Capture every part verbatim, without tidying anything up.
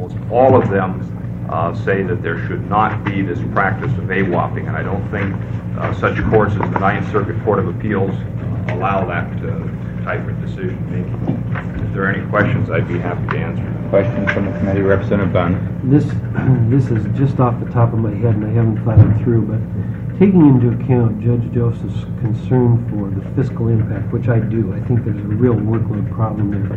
Appeals. All of them uh, say that there should not be this practice of AWOPing, and I don't think uh, such courts as the Ninth Circuit Court of Appeals allow that uh, type of decision making. If there are any questions, I'd be happy to answer them. Questions from the committee? Representative Bunn. This, this is just off the top of my head, and I haven't thought it through, but taking into account Judge Joseph's concern for the fiscal impact, which I do, I think there's a real workload problem there.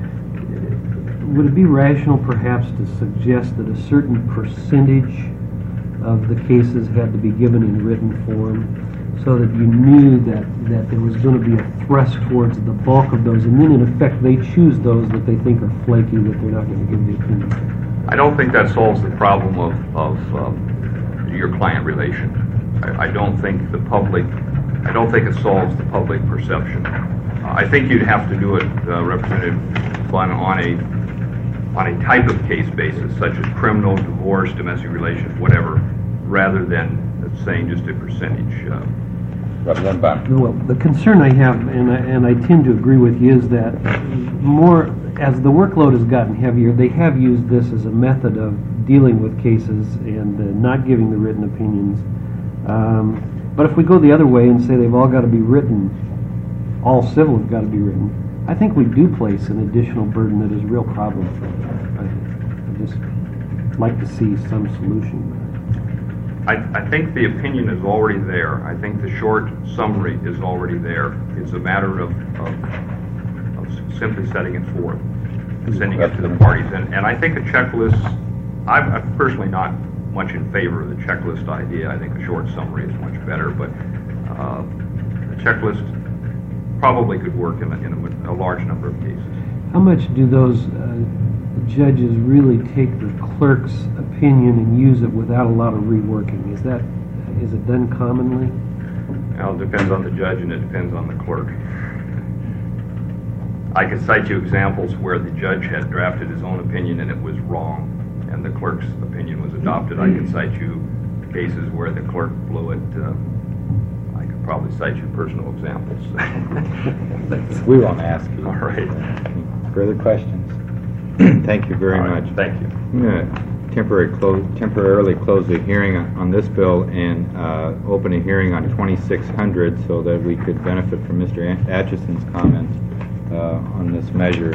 Would it be rational, perhaps, to suggest that a certain percentage of the cases had to be given in written form, so that you knew that, that there was going to be a thrust towards the bulk of those, and then in effect they choose those that they think are flaky, that they're not going to give the opinion? I don't think that solves the problem of, of um, your client relation. I, I don't think the public, I don't think it solves the public perception. Uh, I think you'd have to do it, uh, Representative Bunn, on a on a type of case basis, such as criminal, divorce, domestic relations, whatever, rather than saying just a percentage. Uh, Representative Bunn. Well, the concern I have, and I, and I tend to agree with you, is that more as the workload has gotten heavier, they have used this as a method of dealing with cases and uh, not giving the written opinions. Um, but if we go the other way and say they've all got to be written, all civil have got to be written, I think we do place an additional burden that is a real problem for them. I, I just like to see some solution. I, I think the opinion is already there. I think the short summary is already there. It's a matter of, of, of simply setting it forth and sending it to the parties. And, and I think a checklist, I'm, I'm personally not much in favor of the checklist idea. I think a short summary is much better, but uh, the checklist probably could work in a, in a, a large number of cases. How much do those uh, judges really take the clerk's opinion and use it without a lot of reworking? Is that, is it done commonly? Well, it depends on the judge and it depends on the clerk. I could cite you examples where the judge had drafted his own opinion and it was wrong, and the clerk's opinion was adopted. I could cite you cases where the clerk blew it. Uh, I could probably cite you personal examples. We won't ask you. All right. Further questions? Thank you very All right, much. Thank you. I'm going to temporary close, temporarily close the hearing on, on this bill and uh, open a hearing on twenty-six hundred so that we could benefit from Mister Atchison's comments uh, on this measure.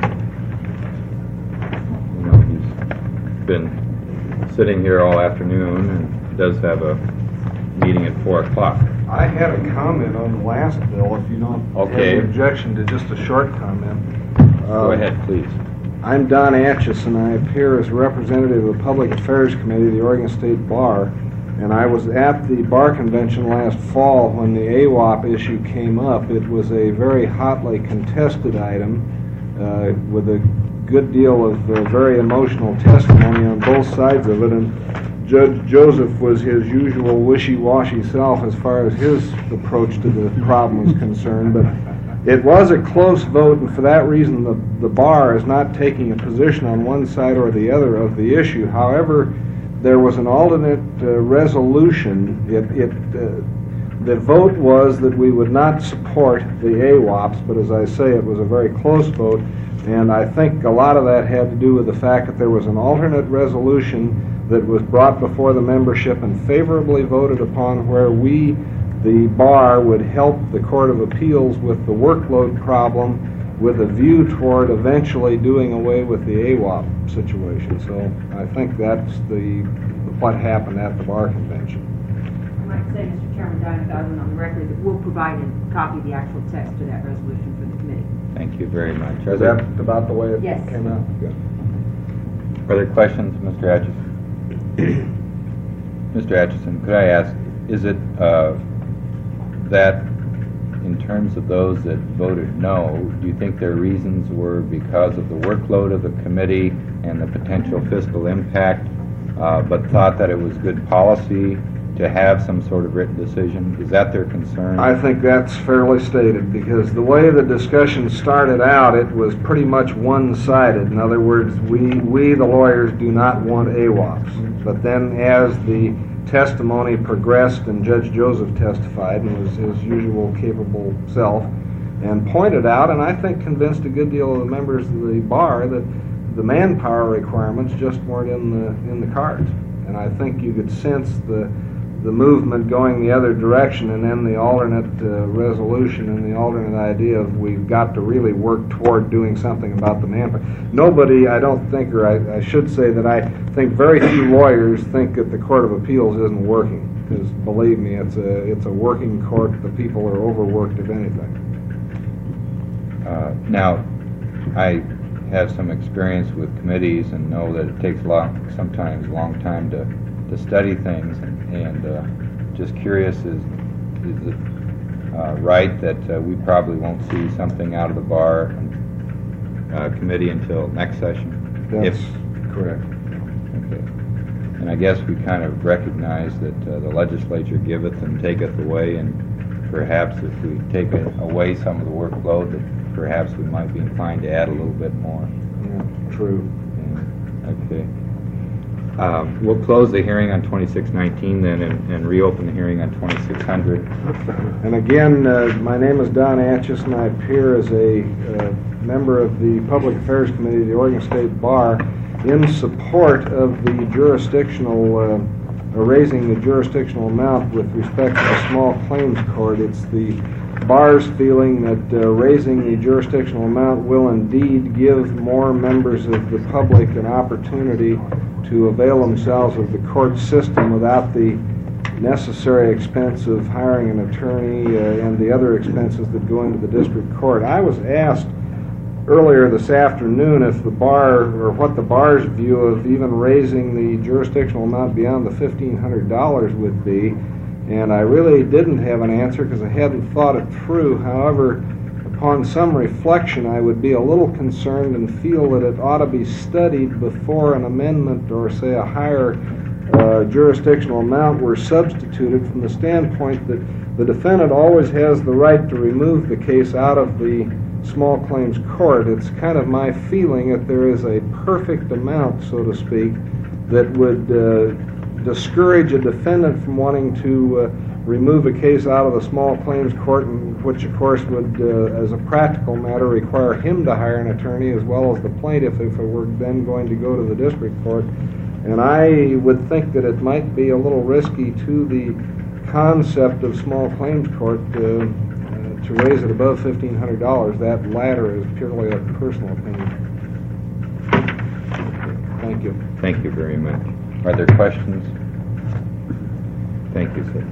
You know, he's been sitting here all afternoon and does have a meeting at four o'clock. I had a comment on the last bill, if you don't Okay. have an objection to just a short comment. Go Uh, ahead, please. I'm Don Atchison. I appear as representative of the Public Affairs Committee of the Oregon State Bar, and I was at the Bar Convention last fall when the A W O P issue came up. It was a very hotly contested item uh, with a good deal of uh, very emotional testimony on both sides of it, and Judge Joseph was his usual wishy-washy self as far as his approach to the problem is concerned, but it was a close vote, and for that reason the, the bar is not taking a position on one side or the other of the issue. However, there was an alternate uh, resolution. It, it, uh, the vote was that we would not support the A W O Ps, but as I say, it was a very close vote, and I think a lot of that had to do with the fact that there was an alternate resolution that was brought before the membership and favorably voted upon, where we, the bar, would help the Court of Appeals with the workload problem with a view toward eventually doing away with the A W O P situation. So I think that's the what happened at the Bar Convention. I'd like to say, Mister Chairman, Diana Godwin, on the record, that we'll provide a copy of the actual text to that resolution for the committee. Thank you very much. Are Is there, that about the way it Yes. came out? Good. are there questions, Mister Atchison? Mister Atchison, could I ask, is it uh, that in terms of those that voted no, do you think their reasons were because of the workload of the committee and the potential fiscal impact, uh, but thought that it was good policy to have some sort of written decision? Is that their concern? I think that's fairly stated, because the way the discussion started out, it was pretty much one-sided. In other words, we, we the lawyers, do not want A W O Ps. But then as the testimony progressed and Judge Joseph testified and was his usual capable self and pointed out, and I think convinced a good deal of the members of the bar, that the manpower requirements just weren't in the in the cards. And I think you could sense the the movement going the other direction, and then the alternate uh, resolution and the alternate idea of we've got to really work toward doing something about the manpower. Nobody, I don't think, or I, I should say that I think very few lawyers think that the Court of Appeals isn't working, because believe me, it's a it's a working court. The people are overworked, if anything. Uh, now, I have some experience with committees and know that it takes a long, sometimes a long time to to study things, and, and uh, just curious, is, is it uh, right that uh, we probably won't see something out of the bar uh, committee until next session? That's If, correct. okay. And I guess we kind of recognize that uh, the legislature giveth and taketh away, and perhaps if we take a, away some of the workload, that perhaps we might be inclined to add a little bit more. Yeah, true. Yeah. Okay. Uh, we'll close the hearing on twenty-six nineteen then, and, and reopen the hearing on twenty-six hundred. And again, uh, my name is Don Atchis, and I appear as a uh, member of the Public Affairs Committee of the Oregon State Bar in support of the jurisdictional, uh, uh, raising the jurisdictional amount with respect to the small claims court. It's the bar's feeling that uh, raising the jurisdictional amount will indeed give more members of the public an opportunity to avail themselves of the court system without the necessary expense of hiring an attorney uh, and the other expenses that go into the district court. I was asked earlier this afternoon if the bar, or what the bar's view of even raising the jurisdictional amount beyond the fifteen hundred dollars would be, and I really didn't have an answer because I hadn't thought it through. However, upon some reflection, I would be a little concerned and feel that it ought to be studied before an amendment or, say, a higher uh, jurisdictional amount were substituted, from the standpoint that the defendant always has the right to remove the case out of the small claims court. It's kind of my feeling that there is a perfect amount, so to speak, that would uh, discourage a defendant from wanting to uh, remove a case out of the small claims court, and which of course would, uh, as a practical matter, require him to hire an attorney as well as the plaintiff if it were then going to go to the district court. And I would think that it might be a little risky to the concept of small claims court uh, uh, to raise it above fifteen hundred dollars. That latter is purely a personal opinion. Thank you. Thank you very much. Are there questions? Thank you, sir.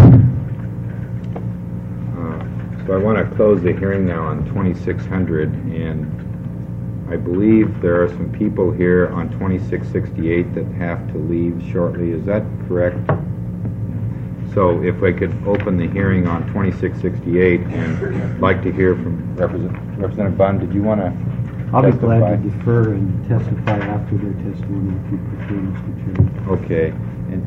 Uh, so I want to close the hearing now on twenty-six hundred, and I believe there are some people here on twenty-six sixty-eight that have to leave shortly. Is that correct? So if I could open the hearing on twenty-six sixty-eight, and I'd like to hear from Representative, Representative Bunn. Did you want to I'll be testify? glad to defer and testify after their testimony if you prefer, Mister Chairman. Okay. And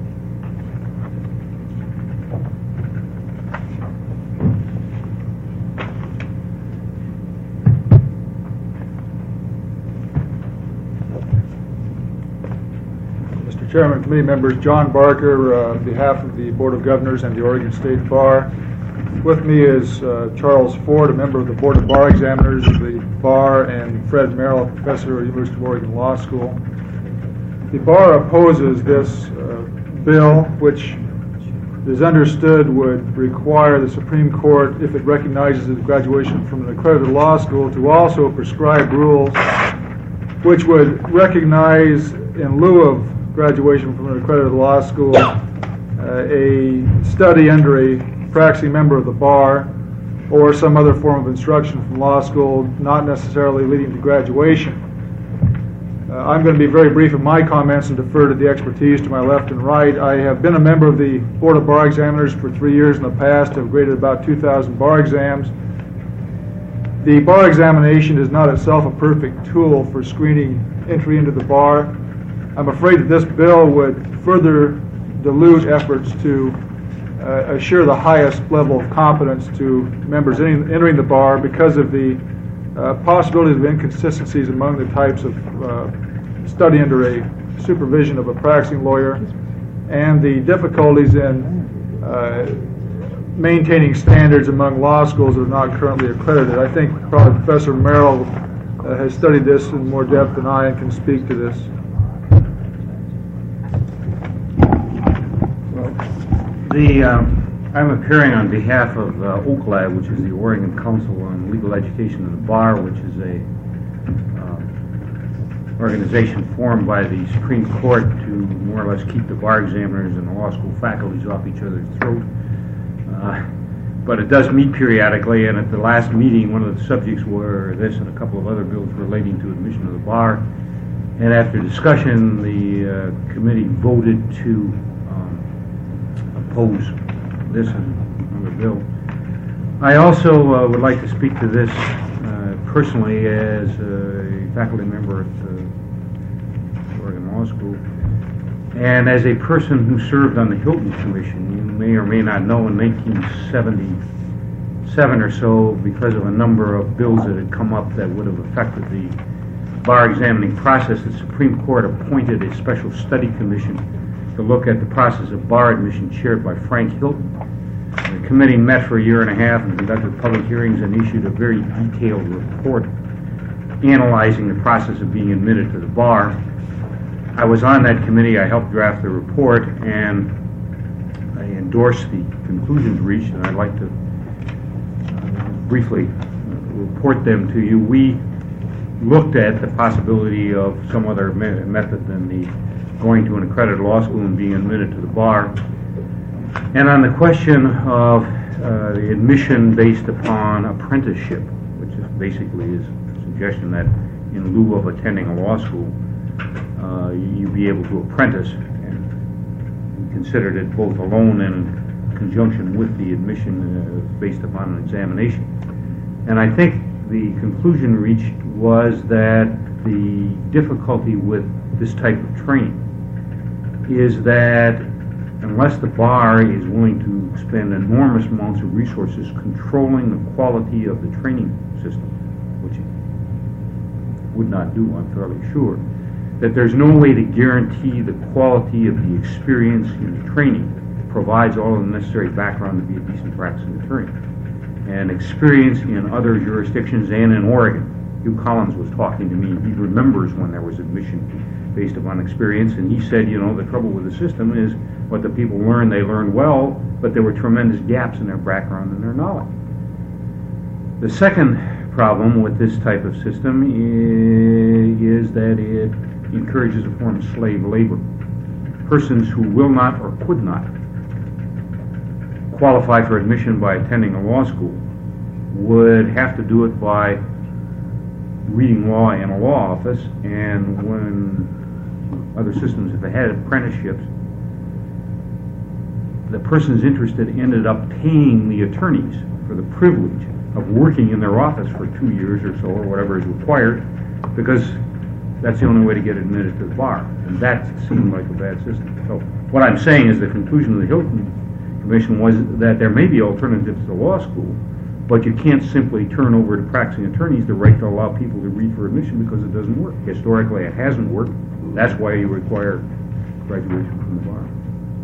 Mister Chairman, committee members, John Barker, uh, on behalf of the Board of Governors and the Oregon State Bar. With me is uh, Charles Ford, a member of the Board of Bar Examiners of the Bar, and Fred Merrill, a professor at the University of Oregon Law School. The Bar opposes this uh, bill, which it is understood would require the Supreme Court, if it recognizes the graduation from an accredited law school, to also prescribe rules which would recognize, in lieu of graduation from an accredited law school, uh, a study under a practicing member of the bar, or some other form of instruction from law school, not necessarily leading to graduation. Uh, I'm going to be very brief in my comments and defer to the expertise to my left and right. I have been a member of the Board of Bar Examiners for three years in the past, have graded about two thousand bar exams. The bar examination is not itself a perfect tool for screening entry into the bar. I'm afraid that this bill would further dilute efforts to uh, assure the highest level of competence to members entering, entering the bar because of the uh, possibilities of inconsistencies among the types of uh, study under a supervision of a practicing lawyer, and the difficulties in uh, maintaining standards among law schools that are not currently accredited. I think probably Professor Merrill uh, has studied this in more depth than I and can speak to this. The, um, I'm appearing on behalf of uh, O C L A B, which is the Oregon Council on Legal Education of the Bar, which is a uh, organization formed by the Supreme Court to more or less keep the bar examiners and the law school faculties off each other's throat. Uh, but it does meet periodically, and at the last meeting, one of the subjects were this and a couple of other bills relating to admission to the bar. And after discussion, the uh, committee voted to oppose this and another bill. I also uh, would like to speak to this uh, personally as a faculty member at the Oregon Law School, and as a person who served on the Hilton Commission. You may or may not know, in nineteen seventy-seven or so, because of a number of bills that had come up that would have affected the bar examining process, the Supreme Court appointed a special study commission to look at the process of bar admission, chaired by Frank Hilton. The committee met for a year and a half and conducted public hearings and issued a very detailed report analyzing the process of being admitted to the bar. I was on that committee. I helped draft the report, and I endorsed the conclusions reached, and I'd like to uh, briefly report them to you. We looked at the possibility of some other me- method than the going to an accredited law school and being admitted to the bar. And on the question of uh, the admission based upon apprenticeship, which is basically is a suggestion that in lieu of attending a law school, uh, you be able to apprentice, and we considered it both alone and in conjunction with the admission uh, based upon an examination. And I think the conclusion reached was that the difficulty with this type of training is that unless the bar is willing to spend enormous amounts of resources controlling the quality of the training system, which it would not do, I'm fairly sure, that there's no way to guarantee the quality of the experience in the training that provides all the necessary background to be a decent practicing attorney. And experience in other jurisdictions and in Oregon. Hugh Collins was talking to me. He remembers when there was admission based upon experience, and he said, you know, the trouble with the system is what the people learned, they learned well, but there were tremendous gaps in their background and their knowledge. The second problem with this type of system is, is that it encourages a form of slave labor. Persons who will not or could not qualify for admission by attending a law school would have to do it by reading law in a law office, and when other systems have had apprenticeships, the persons interested ended up paying the attorneys for the privilege of working in their office for two years or so, or whatever is required, because that's the only way to get admitted to the bar. And that seemed like a bad system. So what I'm saying is the conclusion of the Hilton Commission was that there may be alternatives to law school, but you can't simply turn over to practicing attorneys the right to allow people to read for admission, because it doesn't work. Historically, it hasn't worked. That's why you require graduation from the bar.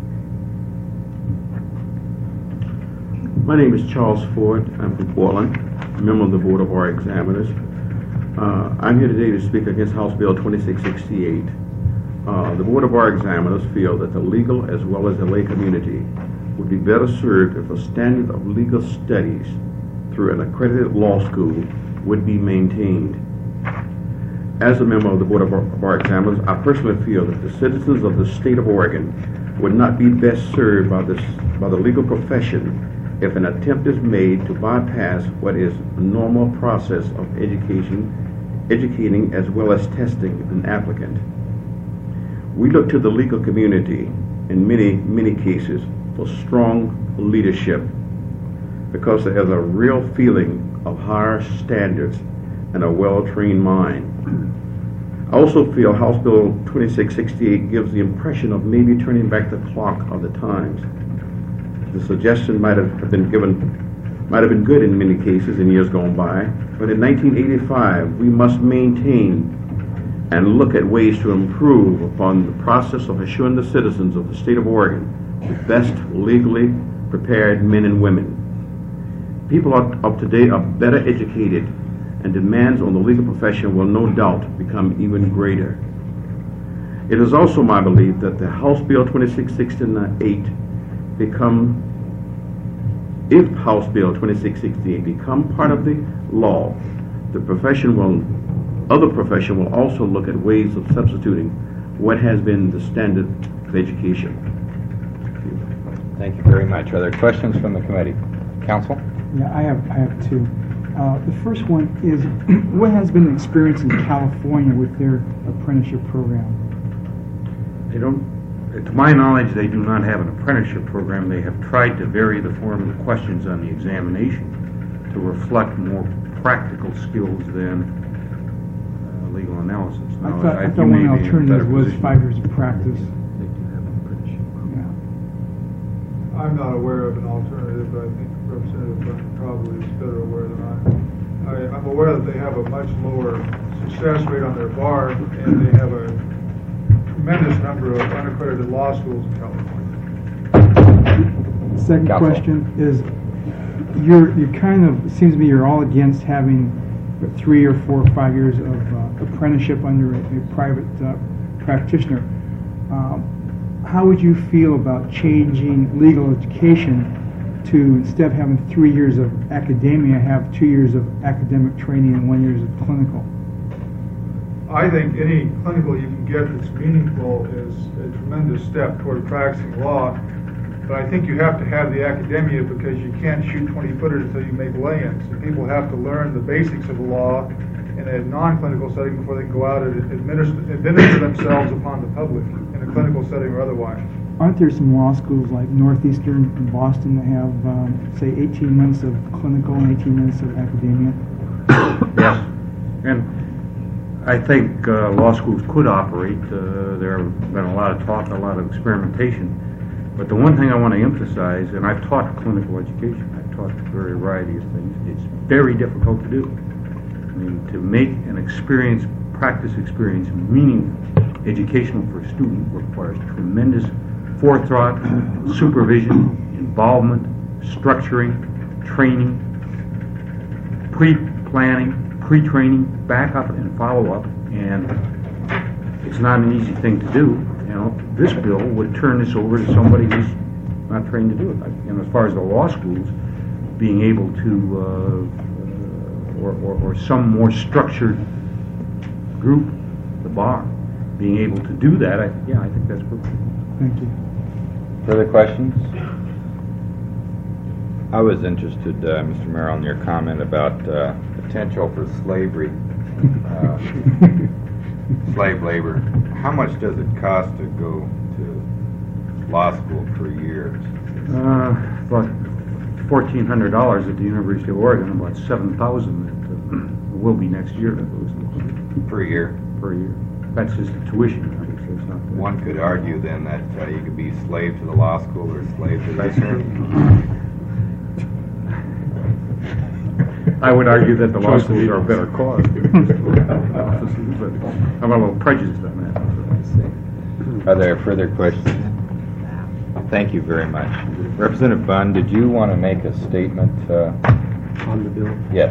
My name is Charles Ford. I'm from Portland, a member of the Board of Bar Examiners. Uh, I'm here today to speak against House Bill twenty-six sixty-eight. Uh, the Board of Bar Examiners feel that the legal as well as the lay community would be better served if a standard of legal studies through an accredited law school would be maintained. As a member of the Board of Bar, Bar Examiners, I personally feel that the citizens of the state of Oregon would not be best served by, this, by the legal profession if an attempt is made to bypass what is a normal process of education, educating as well as testing an applicant. We look to the legal community in many, many cases for strong leadership, because there is a real feeling of higher standards and a well-trained mind. I also feel House Bill twenty-six sixty-eight gives the impression of maybe turning back the clock of the times. The suggestion might have been given, might have been good in many cases in years gone by, but in nineteen eighty-five we must maintain and look at ways to improve upon the process of assuring the citizens of the state of Oregon the best legally prepared men and women. People of today are better educated and demands on the legal profession will no doubt become even greater. It is also my belief that the House Bill twenty-six sixty-eight become, if House Bill twenty-six sixty-eight become part of the law, the profession will, other profession will also look at ways of substituting what has been the standard of education. Thank you very much. Are there questions from the committee? Council? Yeah, I have, I have two. Uh, the first one is, what has been the experience in California with their apprenticeship program? They don't, to my knowledge, they do not have an apprenticeship program. They have tried to vary the form of the questions on the examination to reflect more practical skills than uh, legal analysis. I Now, thought, I you thought may one be in a better alternative was position. five years of practice. Yeah. I'm not aware of an alternative, but I think Representative Dunn probably is better aware than I am. I, I'm aware that they have a much lower success rate on their bar, and they have a tremendous number of unaccredited law schools in California. The second Counsel. question is, you're, you kind of, it seems to me you're all against having three or four or five years of uh, apprenticeship under a, a private uh, practitioner. Um, how would you feel about changing legal education to, instead of having three years of academia, have two years of academic training and one years of clinical? I think any clinical you can get that's meaningful is a tremendous step toward practicing law. But I think you have to have the academia because you can't shoot twenty footers until you make lay-ins. And people have to learn the basics of the law in a non-clinical setting before they can go out and administer, administer themselves upon the public in a clinical setting or otherwise. Aren't there some law schools like Northeastern in Boston that have, um, say, eighteen months of clinical and eighteen months of academia? Yes, and I think uh, law schools could operate. Uh, there have been a lot of talk, a lot of experimentation. But the one thing I want to emphasize, and I've taught clinical education, I've taught a very variety of things, it's very difficult to do. I mean, to make an experience, practice experience, meaningful, educational for a student requires tremendous forethought, supervision, involvement, structuring, training, pre-planning, pre-training, backup and follow-up, and it's not an easy thing to do. You know, this bill would turn this over to somebody who's not trained to do it. And as far as the law schools being able to, uh, or, or, or some more structured group, the bar, being able to do that, I, yeah, I think that's perfect. Thank you. Further questions? I was interested, uh, Mister Merrill, in your comment about uh, potential for slavery, uh, slave labor. How much does it cost to go to law school per year? Uh, about fourteen hundred dollars at the University of Oregon, about seven thousand dollars uh, will be next year, I believe, Per year? per year. That's just the tuition, obviously, it's not the... One could argue then that uh, you could be slave to the law school or slave to the attorney. I would argue that the law schools are a better cause. I'm a little prejudiced on that. Are there further questions? Thank you very much. Representative Bunn, did you want to make a statement? Uh, On the bill? yes.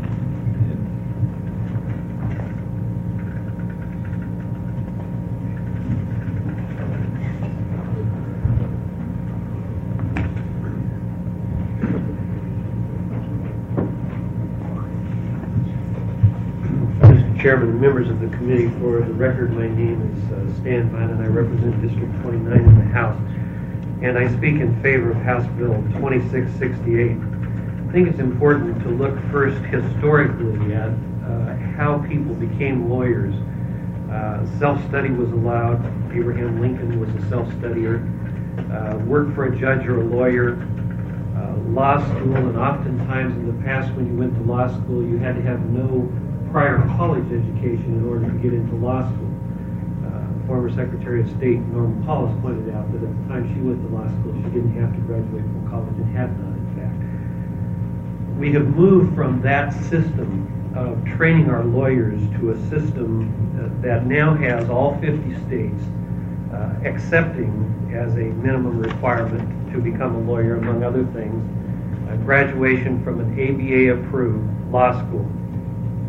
Mister Chairman and members of the committee, for the record, my name is uh, Stan Vine, and I represent District twenty-nine in the House. And I speak in favor of House Bill twenty-six sixty-eight. I think it's important to look first historically at uh, how people became lawyers. Uh, self-study was allowed. Abraham Lincoln was a self-studier. Uh, work for a judge or a lawyer. Uh, law school, and oftentimes in the past when you went to law school, you had to have no prior college education in order to get into law school. Uh, former Secretary of State Norman Paulus pointed out that at the time she went to law school, she didn't have to graduate from college, and had not, in fact. We have moved from that system of training our lawyers to a system uh, that now has all fifty states uh, accepting as a minimum requirement to become a lawyer, among other things, uh, graduation from an A B A-approved law school.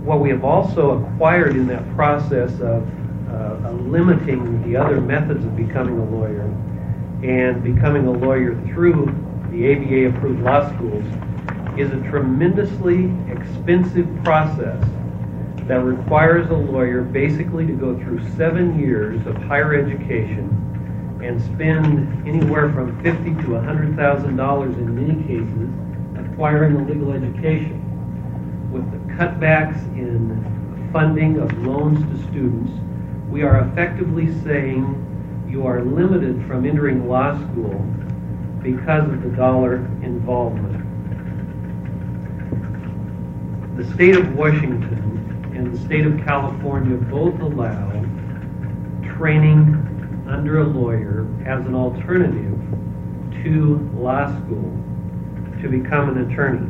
what we have also acquired in that process of uh, limiting the other methods of becoming a lawyer and becoming a lawyer through the A B A-approved law schools is a tremendously expensive process that requires a lawyer basically to go through seven years of higher education and spend anywhere from fifty to one hundred thousand dollars in many cases acquiring a legal education. With the cutbacks in funding of loans to students, we are effectively saying you are limited from entering law school because of the dollar involvement. The state of Washington and the state of California both allow training under a lawyer as an alternative to law school to become an attorney.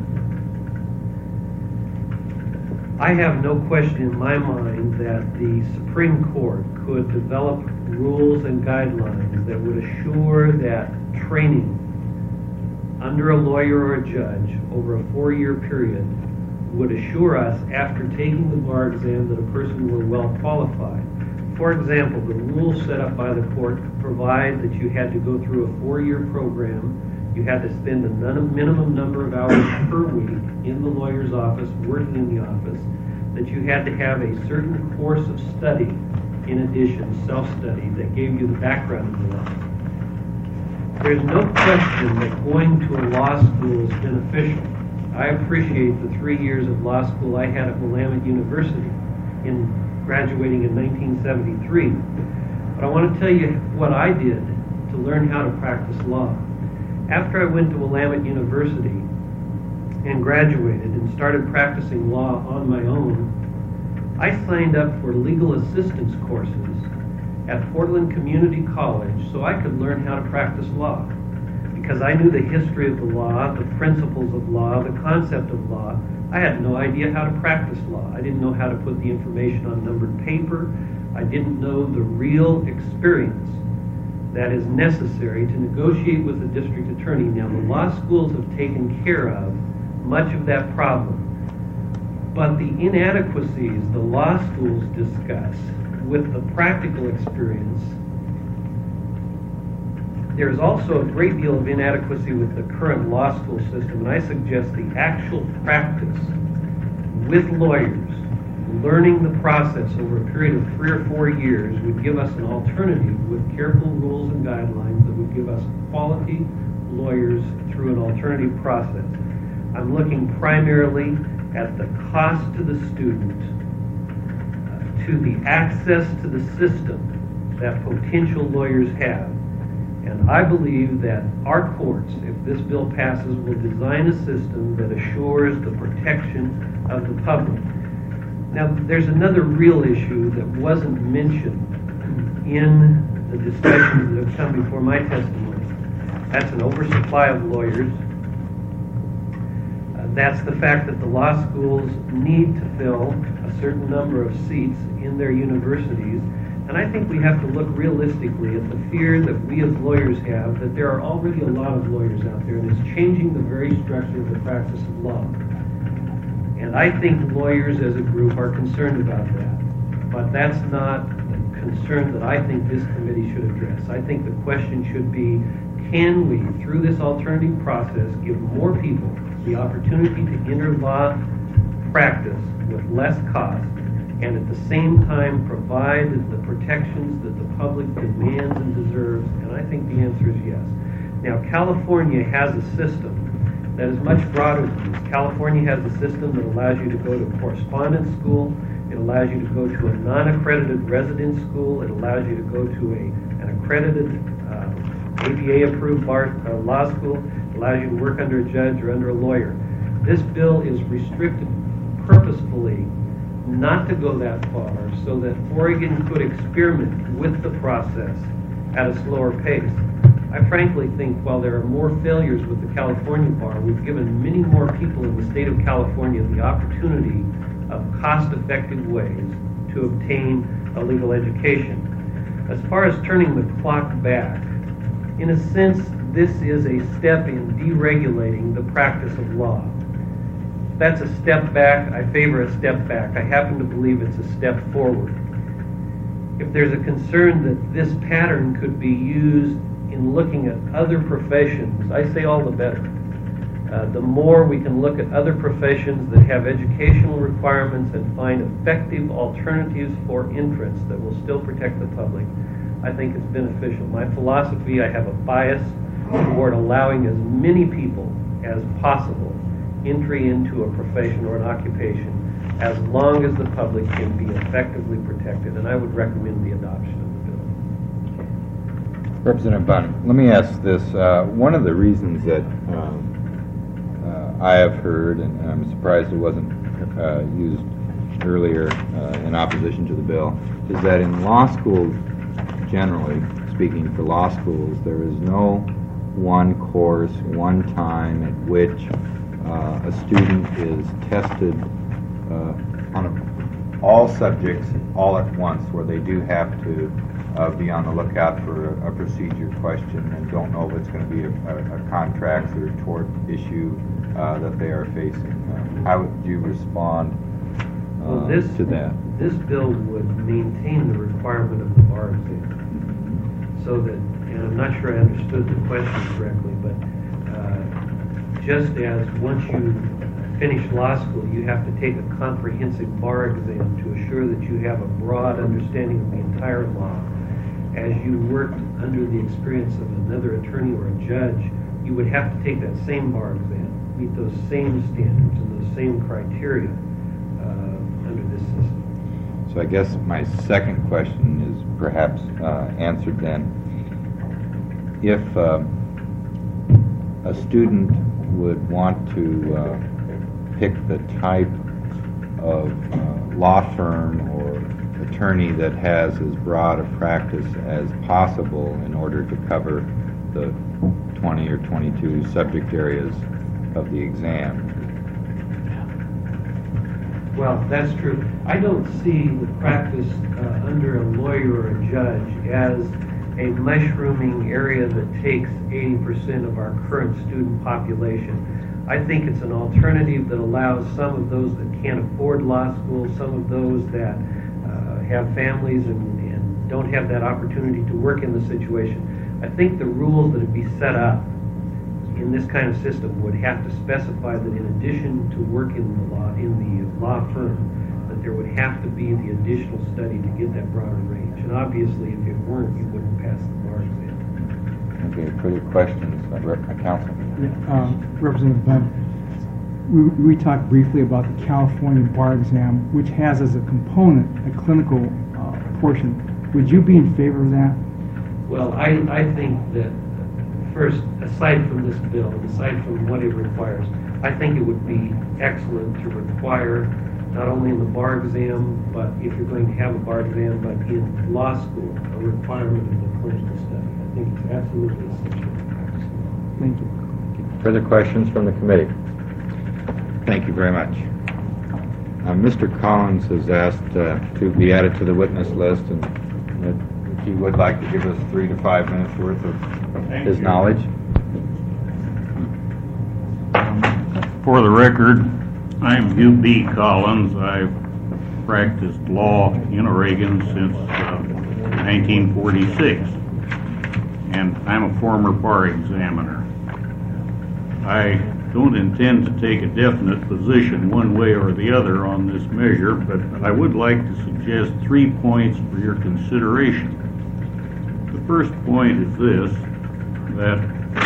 I have no question in my mind that the Supreme Court could develop rules and guidelines that would assure that training under a lawyer or a judge over a four-year period would assure us, after taking the bar exam, that a person were well qualified. For example, the rules set up by the court provide that you had to go through a four-year program, you had to spend a minimum number of hours per week in the lawyer's office, working in the office, that you had to have a certain course of study, in addition, self-study, that gave you the background of the law. There's no question that going to a law school is beneficial. I appreciate the three years of law school I had at Willamette University in graduating in nineteen seventy-three. But I want to tell you what I did to learn how to practice law. After I went to Willamette University and graduated and started practicing law on my own, I signed up for legal assistance courses at Portland Community College so I could learn how to practice law. Because I knew the history of the law, the principles of law, the concept of law, I had no idea how to practice law. I didn't know how to put the information on numbered paper. I didn't know the real experience that is necessary to negotiate with the district attorney. Now, the law schools have taken care of much of that problem. But the inadequacies the law schools discuss with the practical experience, there's also a great deal of inadequacy with the current law school system, and I suggest the actual practice with lawyers, learning the process over a period of three or four years would give us an alternative with careful rules and guidelines that would give us quality lawyers through an alternative process. I'm looking primarily at the cost to the student, uh, to the access to the system that potential lawyers have. And I believe that our courts, if this bill passes, will design a system that assures the protection of the public. Now, there's another real issue that wasn't mentioned in the discussions that have come before my testimony. That's an oversupply of lawyers. Uh, that's the fact that the law schools need to fill a certain number of seats in their universities. And I think we have to look realistically at the fear that we as lawyers have that there are already a lot of lawyers out there, and it's changing the very structure of the practice of law. And I think lawyers as a group are concerned about that. But that's not the concern that I think this committee should address. I think the question should be, can we, through this alternative process, give more people the opportunity to enter law practice with less cost, and at the same time provide the protections that the public demands and deserves? And I think the answer is yes. Now, California has a system that is much broader than this. California has a system that allows you to go to correspondence school. It allows you to go to a non-accredited residence school. It allows you to go to a, an accredited uh, A B A-approved bar, uh, law school. It allows you to work under a judge or under a lawyer. This bill is restricted purposefully not to go that far so that Oregon could experiment with the process at a slower pace. I frankly think while there are more failures with the California bar, we've given many more people in the state of California the opportunity of cost-effective ways to obtain a legal education. As far as turning the clock back, in a sense, this is a step in deregulating the practice of law. that's a step back, I favor a step back. I happen to believe it's a step forward. If there's a concern that this pattern could be used in looking at other professions, I say all the better. Uh, the more we can look at other professions that have educational requirements and find effective alternatives for entrance that will still protect the public, I think it's beneficial. My philosophy, I have a bias toward allowing as many people as possible entry into a profession or an occupation as long as the public can be effectively protected, and I would recommend the adoption of the bill. Representative Bunn, let me ask this. Uh, one of the reasons that um, uh, I have heard, and I'm surprised it wasn't uh, used earlier uh, in opposition to the bill, is that in law schools, generally speaking for law schools, there is no one course, one time at which uh, a student is tested uh, on a, all subjects all at once, where they do have to uh, be on the lookout for a, a procedure question and don't know if it's going to be a, a, a contract or a tort issue uh, that they are facing. Uh, how would you respond uh, well, this, to that? This bill would maintain the requirement of the bar exam, so that, and I'm not sure I understood the question correctly, but uh, just as once you finish law school, you have to take a comprehensive bar exam to assure that you have a broad understanding of the entire law. As you worked under the experience of another attorney or a judge, you would have to take that same bar exam, meet those same standards and those same criteria uh, under this system. So I guess my second question is perhaps uh, answered then. If uh, a student would want to uh, pick the type of uh, law firm or attorney that has as broad a practice as possible in order to cover the twenty or twenty-two subject areas of the exam. Well, that's true. I don't see the practice uh, under a lawyer or a judge as a mushrooming area that takes eighty percent of our current student population. I think it's an alternative that allows some of those that can't afford law school, some of those that uh, have families and, and don't have that opportunity to work in the situation. I think the rules that would be set up in this kind of system would have to specify that in addition to work in the law, in the law firm, that there would have to be the additional study to get that broader range. And obviously, if it weren't, you wouldn't pass the bar exam. Okay, further questions, uh, Rep- uh, Council? Yeah, uh, Representative Bunn, we, we talked briefly about the California bar exam, which has as a component a clinical uh, portion. Would you be in favor of that? Well, I, I think that, first, aside from this bill, aside from what it requires, I think it would be excellent to require, not only in the bar exam, but if you're going to have a bar exam, but in law school, a requirement of the clinical study. I think it's absolutely essential. Thank you. Further questions from the committee? Thank you very much. Uh, Mister Collins has asked uh, to be added to the witness list, and uh, he would like to give us three to five minutes worth of Thank his you. knowledge. For the record, I'm Hugh B. Collins. I've practiced law in Oregon since uh, nineteen forty-six, and I'm a former bar examiner. I don't intend to take a definite position one way or the other on this measure, but I would like to suggest three points for your consideration. The first point is this, that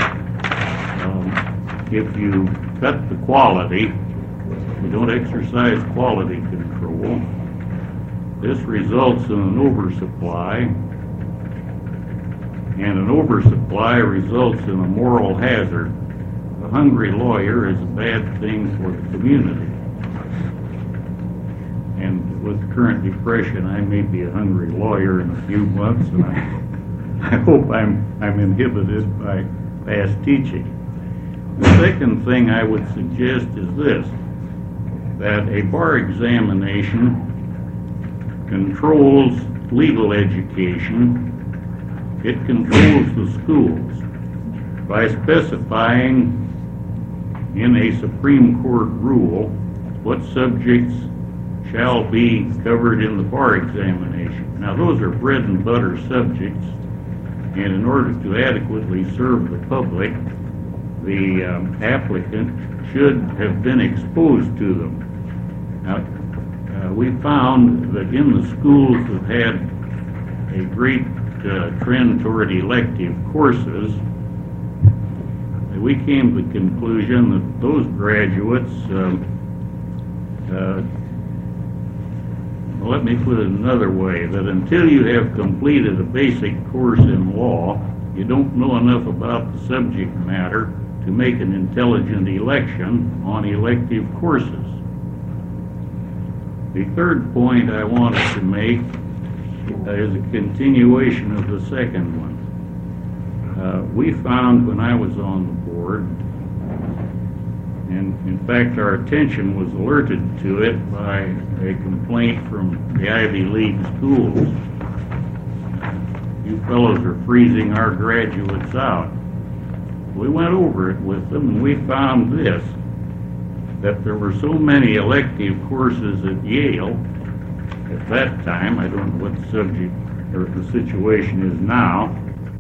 um, if you cut the quality, you don't exercise quality control, this results in an oversupply, and an oversupply results in a moral hazard. A hungry lawyer is a bad thing for the community. And with current depression, I may be a hungry lawyer in a few months, and I, I hope I'm, I'm inhibited by past teaching. The second thing I would suggest is this, that a bar examination controls legal education. It controls the schools by specifying in a Supreme Court rule what subjects shall be covered in the bar examination. Now, those are bread and butter subjects, and in order to adequately serve the public, the um, applicant should have been exposed to them. Now, uh, we found that in the schools that had a great uh, trend toward elective courses, we came to the conclusion that those graduates, um, uh, well, let me put it another way, that until you have completed a basic course in law, you don't know enough about the subject matter to make an intelligent election on elective courses. The third point I wanted to make uh, is a continuation of the second one. Uh, we found when I was on the board, and in fact our attention was alerted to it by a complaint from the Ivy League schools. You fellows are freezing our graduates out. We went over it with them and we found this, that there were so many elective courses at Yale at that time, I don't know what the subject or the situation is now,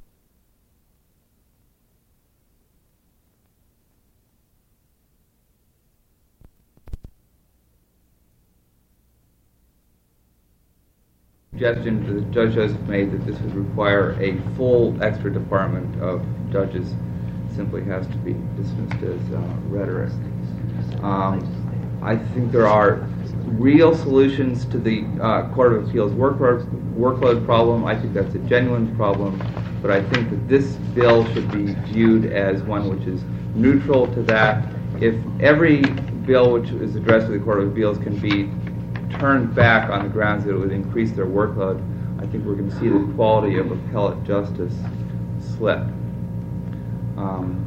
suggestion that Judge Joseph made that this would require a full extra department of judges simply has to be dismissed as uh, rhetoric. Um, I think there are real solutions to the uh, Court of Appeals workload, workload problem. I think that's a genuine problem, but I think that this bill should be viewed as one which is neutral to that. If every bill which is addressed to the Court of Appeals can be turned back on the grounds that it would increase their workload, I think we're going to see the quality of appellate justice slip. Um,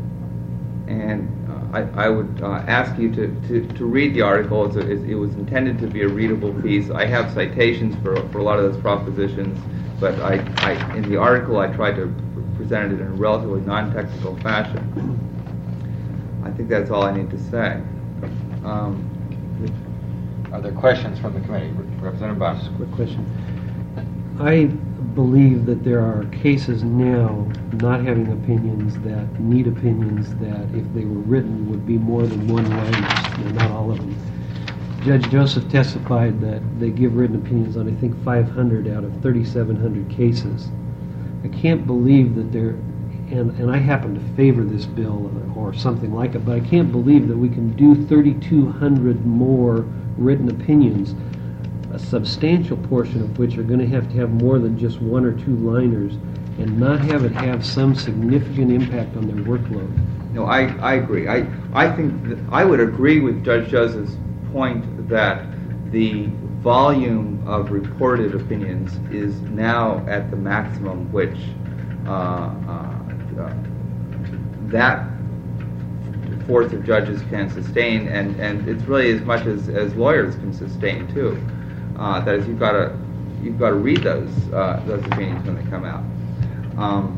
and uh, I, I would uh, ask you to, to, to read the article. It's a, it, it was intended to be a readable piece. I have citations for, for a lot of those propositions, but I, I, in the article I tried to present it in a relatively non-technical fashion. I think that's all I need to say. Um, Are there questions from the committee? Representative Bosch. Quick question. I believe that there are cases now not having opinions that need opinions that, if they were written, would be more than one liners. Not all of them. Judge Joseph testified that they give written opinions on, I think, five hundred out of thirty-seven hundred cases. I can't believe that there, and, and I happen to favor this bill or, or something like it, but I can't believe that we can do thirty-two hundred more written opinions, a substantial portion of which are going to have to have more than just one or two liners, and not have it have some significant impact on their workload. No, I, I agree. I, I think that I would agree with Judge Joseph's point that the volume of reported opinions is now at the maximum which uh, uh, uh, that force of judges can sustain, and, and it's really as much as, as lawyers can sustain too. Uh, that is, you've got to you've got to read those uh, those opinions when they come out. Um,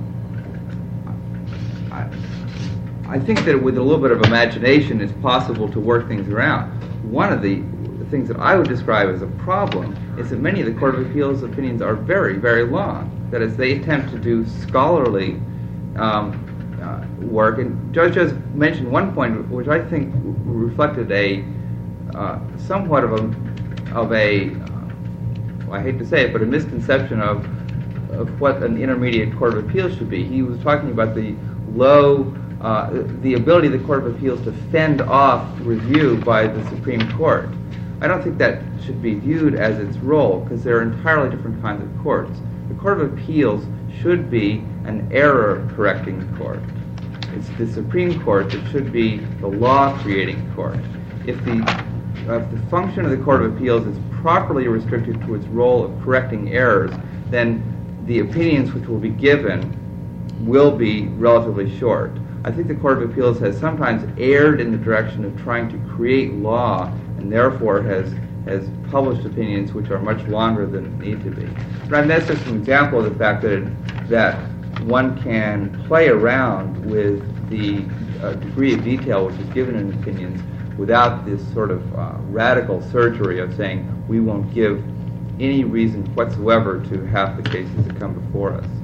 I, I think that with a little bit of imagination, it's possible to work things around. One of the things that I would describe as a problem is that many of the Court of Appeals opinions are very, very long. That is, they attempt to do scholarly um, uh, work. And Judge Joseph mentioned one point which I think reflected a uh, somewhat of a of a uh, well, I hate to say it, but a misconception of of what an intermediate Court of Appeals should be. He was talking about the low, uh, the ability of the Court of Appeals to fend off review by the Supreme Court. I don't think that should be viewed as its role, because there are entirely different kinds of courts. The Court of Appeals should be an error-correcting court. It's the Supreme Court that should be the law-creating court. If the, uh, if the function of the Court of Appeals is properly restricted to its role of correcting errors, then the opinions which will be given will be relatively short. I think the Court of Appeals has sometimes erred in the direction of trying to create law, and therefore has has published opinions which are much longer than need to be. But I mean, that's just an example of the fact that that one can play around with the uh, degree of detail which is given in opinions without this sort of uh, radical surgery of saying we won't give any reason whatsoever to half the cases that come before us.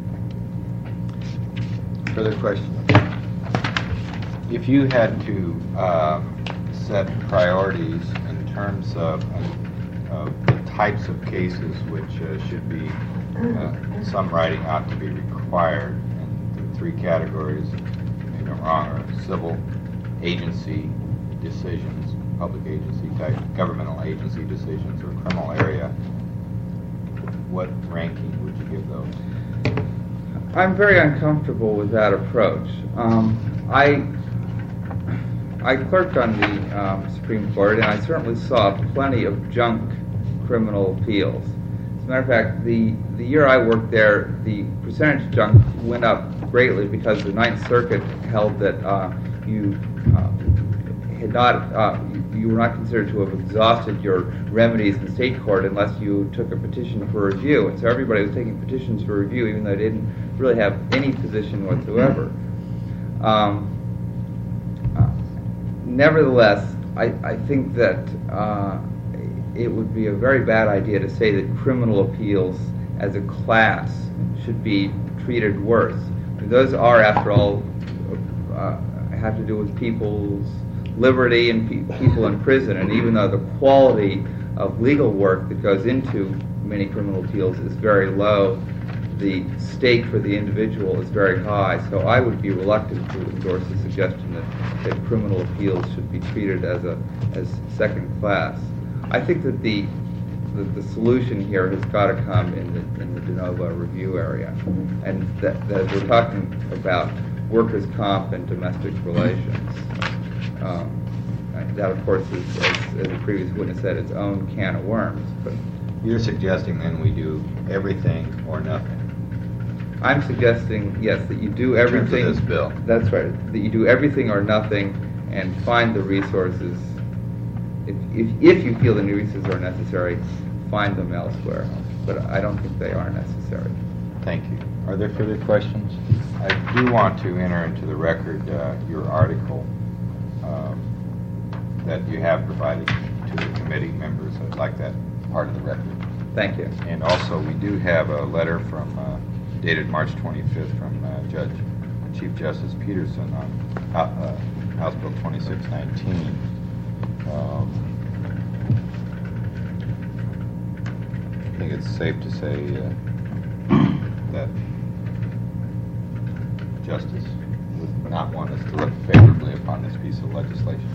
Further questions? If you had to um, set priorities in terms of, of the types of cases which uh, should be, uh, some writing ought to be required, and the three categories, maybe I'm wrong, are civil agency decisions, public agency type, governmental agency decisions, or criminal area, what ranking would you give those? I'm very uncomfortable with that approach. Um, I I clerked on the um, Supreme Court, and I certainly saw plenty of junk criminal appeals. As a matter of fact, the, the year I worked there, the percentage of junk went up greatly because the Ninth Circuit held that uh, you uh, had not, uh, you, you were not considered to have exhausted your remedies in state court unless you took a petition for review. And so everybody was taking petitions for review, even though they didn't really have any position whatsoever. Um, uh, nevertheless, I, I think that uh, it would be a very bad idea to say that criminal appeals as a class should be treated worse. Those are, after all, uh, have to do with people's liberty and pe people in prison, and even though the quality of legal work that goes into many criminal appeals is very low, the stake for the individual is very high. So I would be reluctant to endorse the suggestion that, that criminal appeals should be treated as a as second class. I think that the the, the solution here has got to come in the in the de novo review area, and that, that we're talking about workers' comp and domestic relations. Um, that, of course, is, as, as the previous witness said, its own can of worms. But you're suggesting then we do everything or nothing? I'm suggesting, yes, that you do everything. In terms of this bill. That's right. That you do everything or nothing, and find the resources. If if, if you feel the new resources are necessary, find them elsewhere. But I don't think they are necessary. Thank you. Are there further questions? I do want to enter into the record uh, your article um, that you have provided to the committee members. I'd like that part of the record. Thank you. And also, we do have a letter from uh, dated March twenty-fifth from uh, Judge Chief Justice Peterson on uh, uh, House Bill twenty-six nineteen. Um, I think it's safe to say uh, that Justice would not want us to look favorably upon this piece of legislation.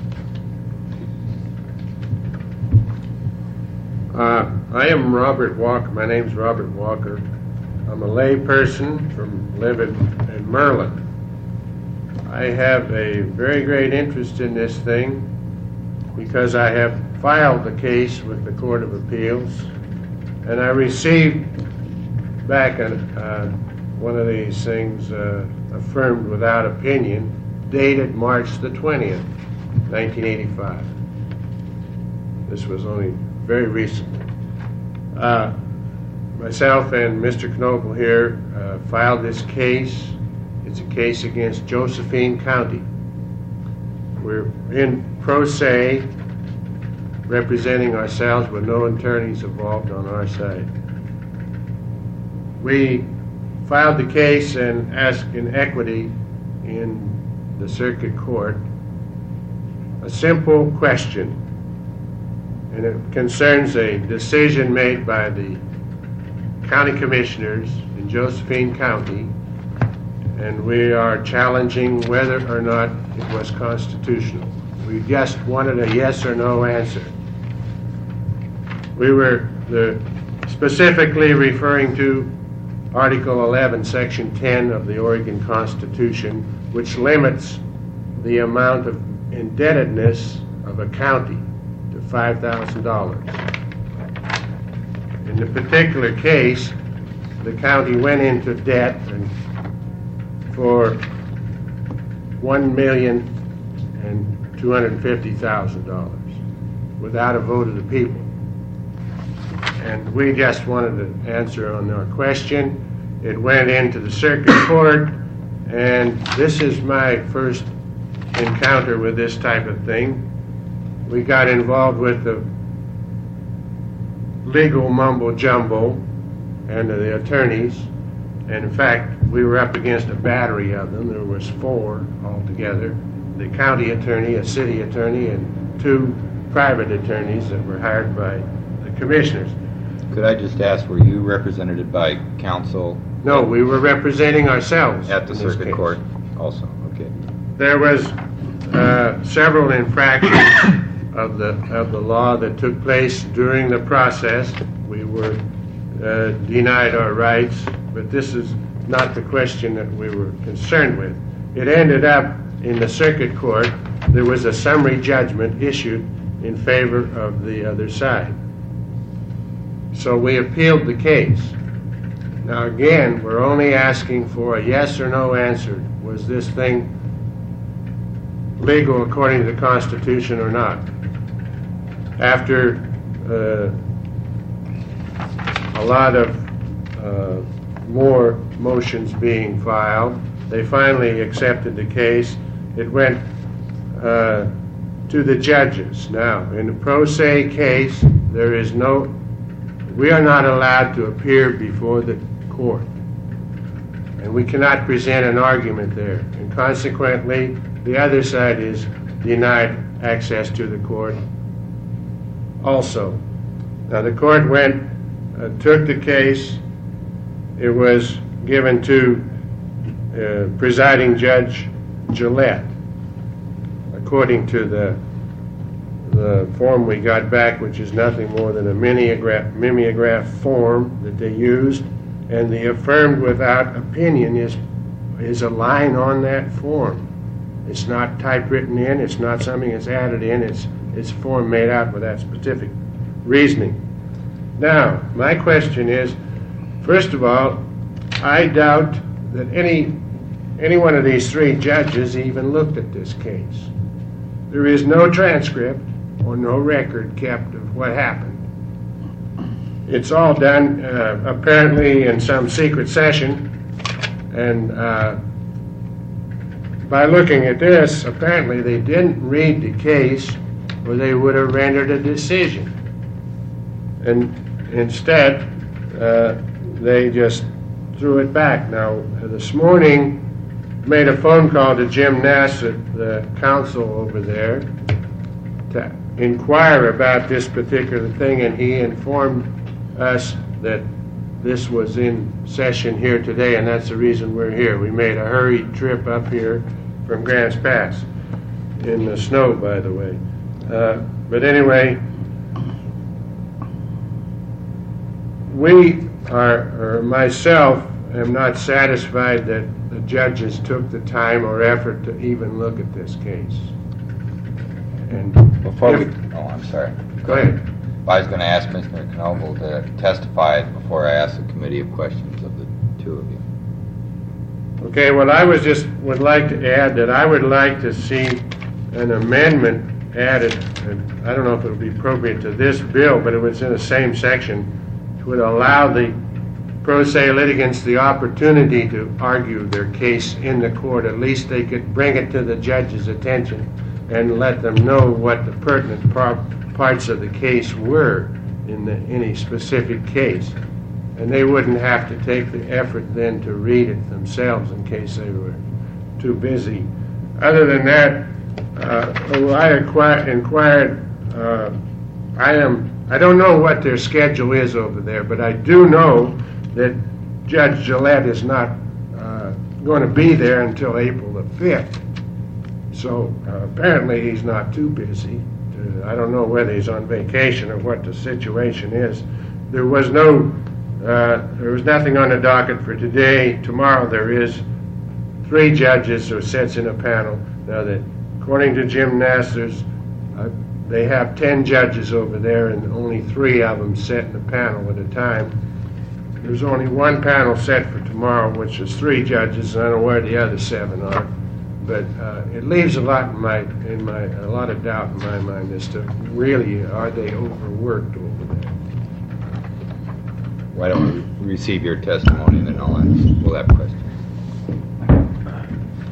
Uh, I am Robert Walker. My name's Robert Walker. I'm a lay person from live in, in Merlin. I have a very great interest in this thing because I have filed the case with the Court of Appeals, and I received back a, uh, one of these things uh, affirmed without opinion, dated March the twentieth, nineteen eighty-five. This was only very recent. Uh, myself and Mister Knoble here uh, filed this case. It's a case against Josephine County. We're in pro se, representing ourselves with no attorneys involved on our side. We filed the case and asked in equity in the circuit court a simple question, and it concerns a decision made by the county commissioners in Josephine County, and we are challenging whether or not it was constitutional. We just wanted a yes or no answer. We were the, specifically referring to Article eleven, Section ten of the Oregon Constitution, which limits the amount of indebtedness of a county to five thousand dollars. In the particular case, the county went into debt and for one million and two hundred fifty thousand dollars without a vote of the people. And we just wanted an answer on our question. It went into the circuit court, and this is my first encounter with this type of thing. We got involved with the legal mumbo jumbo and the attorneys, and in fact, we were up against a battery of them. There was four altogether: the county attorney, a city attorney, and two private attorneys that were hired by the commissioners. Could I just ask, were you represented by counsel? No, we were representing ourselves At the in this circuit case. court also, okay. There was uh, several infractions of the of the law that took place during the process. We were uh, denied our rights, but this is not the question that we were concerned with. It ended up in the circuit court. There was a summary judgment issued in favor of the other side. So we appealed the case. Now again, we're only asking for a yes or no answer. Was this thing legal according to the Constitution or not? After uh, a lot of uh, more motions being filed, they finally accepted the case. It went uh, to the judges. Now, in the pro se case, there is no, we are not allowed to appear before the court, and we cannot present an argument there, and consequently, the other side is denied access to the court also. Now, the court went, uh, took the case. It was given to uh, presiding Judge Gillette. According to the the form we got back, which is nothing more than a mimeograph, mimeograph form that they used, and the affirmed without opinion is is a line on that form. It's not typewritten in, it's not something that's added in, it's it's form made out with that specific reasoning. Now, my question is, first of all, I doubt that any any one of these three judges even looked at this case. There is no transcript or no record kept of what happened. It's all done uh, apparently in some secret session, and uh, by looking at this, apparently they didn't read the case or they would have rendered a decision. And instead, uh, they just threw it back. Now, this morning, made a phone call to Jim Nassett, the counsel over there, to inquire about this particular thing, and he informed us that this was in session here today, and that's the reason we're here. We made a hurried trip up here from Grants Pass, in the snow, by the way. Uh, but anyway, we are, or myself, am not satisfied that the judges took the time or effort to even look at this case. And Before we, if- oh, I'm sorry. Go ahead. I was going to ask Mister Knoble to testify before I ask the committee of questions of the two of you. Okay, well, I was just, would like to add that I would like to see an amendment added, and I don't know if it would be appropriate to this bill, but it was in the same section, would allow the pro se litigants the opportunity to argue their case in the court. At least they could bring it to the judge's attention and let them know what the pertinent par- parts of the case were in the, any specific case. And they wouldn't have to take the effort then to read it themselves in case they were too busy. Other than that, uh, I acquired, inquired, uh, I am, I don't know what their schedule is over there, but I do know that Judge Gillette is not uh, going to be there until April the fifth. So uh, apparently he's not too busy. Uh, I don't know whether he's on vacation or what the situation is. There was no, uh, there was nothing on the docket for today. Tomorrow there is three judges who sits in a panel. Now that, according to Jim Nassers, uh, they have ten judges over there and only three of them sit in a panel at a time. There's only one panel set for tomorrow, which is three judges, and I don't know where the other seven are. But uh, it leaves a lot in my, in my, a lot of doubt in my mind as to really are they overworked over there. Why don't we receive your testimony and then I'll ask, we'll have questions.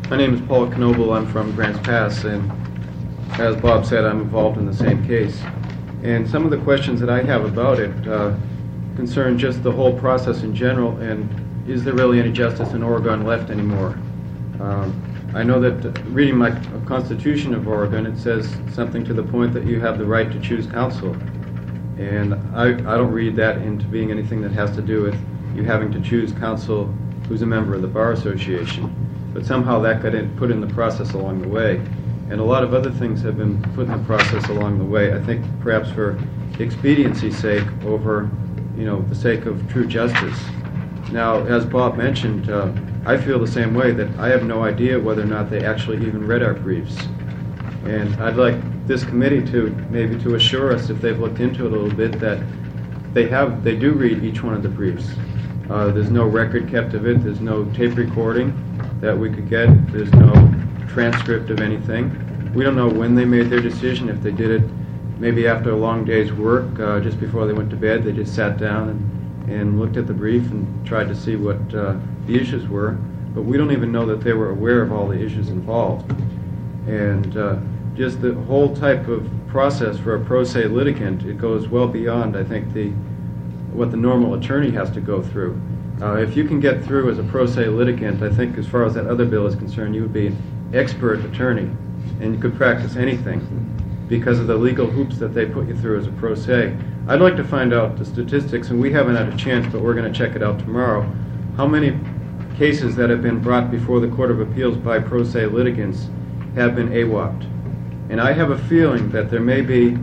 My name is Paul Knoble. I'm from Grants Pass, and as Bob said, I'm involved in the same case. And some of the questions that I have about it uh, concern just the whole process in general, and is there really any justice in Oregon left anymore? Um, I know that uh, reading my Constitution of Oregon, it says something to the point that you have the right to choose counsel. And I, I don't read that into being anything that has to do with you having to choose counsel who's a member of the Bar Association. But somehow that got in, put in the process along the way. And a lot of other things have been put in the process along the way, I think perhaps for expediency's sake over, you know, the sake of true justice. Now, as Bob mentioned, uh, I feel the same way, that I have no idea whether or not they actually even read our briefs. And I'd like this committee to maybe to assure us, if they've looked into it a little bit, that they have, they do read each one of the briefs. Uh, there's no record kept of it, there's no tape recording that we could get, there's no transcript of anything. We don't know when they made their decision, if they did it maybe after a long day's work, uh, just before they went to bed, they just sat down and, and looked at the brief and tried to see what uh, the issues were. But we don't even know that they were aware of all the issues involved. And uh, just the whole type of process for a pro se litigant, it goes well beyond, I think, the what the normal attorney has to go through. Uh, if you can get through as a pro se litigant, I think as far as that other bill is concerned, you would be an expert attorney, and you could practice anything because of the legal hoops that they put you through as a pro se. I'd like to find out the statistics, and we haven't had a chance, but we're going to check it out tomorrow, how many cases that have been brought before the Court of Appeals by pro se litigants have been A W O P'd. And I have a feeling that there may be,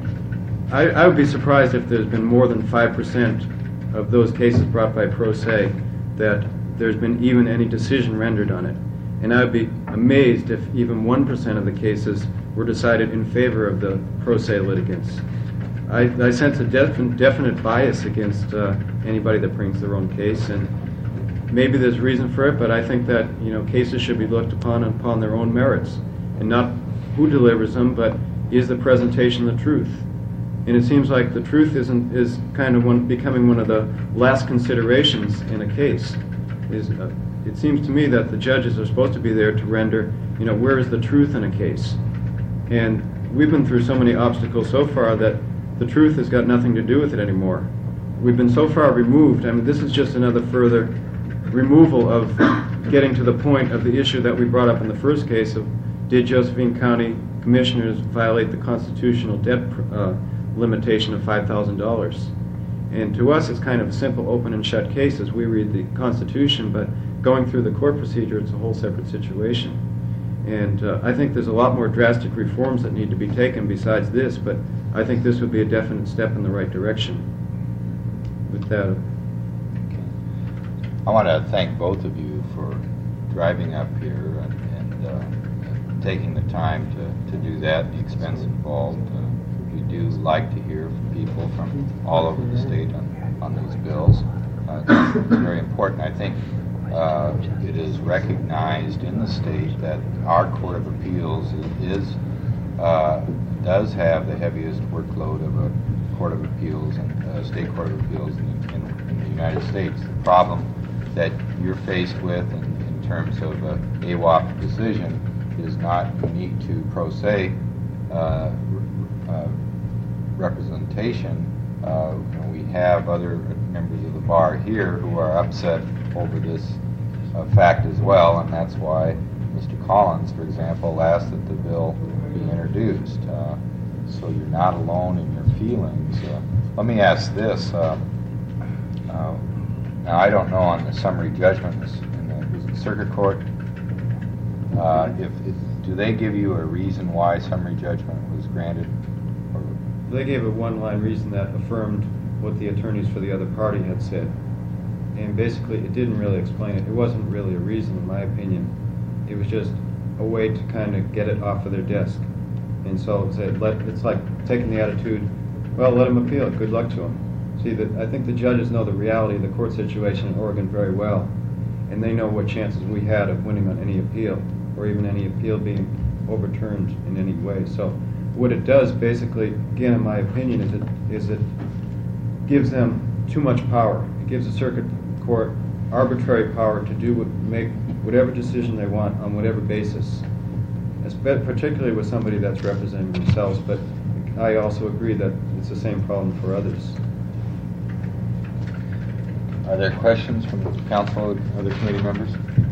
I, I would be surprised if there's been more than five percent of those cases brought by pro se that there's been even any decision rendered on it. And I would be amazed if even one percent of the cases were decided in favor of the pro se litigants. I, I sense a definite, definite bias against uh, anybody that brings their own case, and maybe there's reason for it, but I think that, you know, cases should be looked upon upon their own merits, and not who delivers them, but is the presentation the truth? And it seems like the truth isn't is kind of one, becoming one of the last considerations in a case. Is uh, it seems to me that the judges are supposed to be there to render, you know, where is the truth in a case? And we've been through so many obstacles so far that the truth has got nothing to do with it anymore. We've been so far removed. I mean, this is just another further removal of getting to the point of the issue that we brought up in the first case of, did Josephine County commissioners violate the constitutional debt uh, limitation of five thousand dollars? And to us, it's kind of a simple open and shut case as we read the Constitution, but going through the court procedure, it's a whole separate situation. And uh, I think there's a lot more drastic reforms that need to be taken besides this, but I think this would be a definite step in the right direction. With that, I want to thank both of you for driving up here and, and uh, taking the time to, to do that, the expense involved. Uh, we do like to hear from people from all over the state on, on these bills. Uh, it's, it's very important. I think uh, it is recognized in the state that our Court of Appeals is, is uh, does have the heaviest workload of a Court of Appeals and uh, state Court of Appeals in, in, in the United States. The problem that you're faced with in, in terms of a A W O P decision is not unique to pro se uh, uh, representation. Uh, you know, we have other members of the bar here who are upset over this uh, fact as well, and that's why Mister Collins, for example, asked that the bill be introduced. Uh, so you're not alone in your feelings. Uh, let me ask this. Uh, uh, now, I don't know on the summary judgment in the, in the circuit court, uh, if, if do they give you a reason why summary judgment was granted? Or they gave a one-line reason that affirmed what the attorneys for the other party had said. And basically, it didn't really explain it. It wasn't really a reason, in my opinion. It was just a way to kind of get it off of their desk. And so it's, a, let, it's like taking the attitude, well, let them appeal. Good luck to them. See, that I think the judges know the reality of the court situation in Oregon very well, and they know what chances we had of winning on any appeal, or even any appeal being overturned in any way. So what it does, basically, again, in my opinion, is it is it gives them too much power. It gives the circuit court arbitrary power to do what make whatever decision they want on whatever basis, espe- particularly with somebody that's representing themselves, but I also agree that it's the same problem for others. Are there questions from the council or other committee members?